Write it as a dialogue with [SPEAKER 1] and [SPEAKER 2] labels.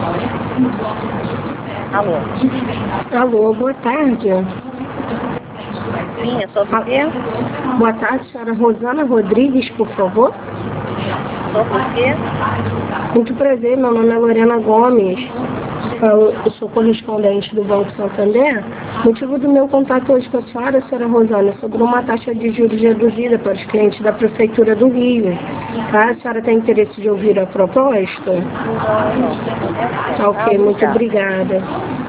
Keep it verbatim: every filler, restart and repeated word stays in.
[SPEAKER 1] Alô?
[SPEAKER 2] Alô, boa tarde.
[SPEAKER 1] Sim, é sobre o quê?
[SPEAKER 2] Boa tarde, senhora Rosana Rodrigues, por favor.
[SPEAKER 1] Sobre o quê?
[SPEAKER 2] Muito prazer, meu nome é Lorena Gomes. Eu eu sou correspondente do Banco Santander. O motivo do meu contato hoje com a senhora, senhora Rosana, é sobre uma taxa de juros reduzida para os clientes da Prefeitura do Rio. Tá? A senhora tem interesse de ouvir a proposta?
[SPEAKER 1] Não, não.
[SPEAKER 2] Tá, ok, muito
[SPEAKER 1] Obrigada.
[SPEAKER 2] obrigada.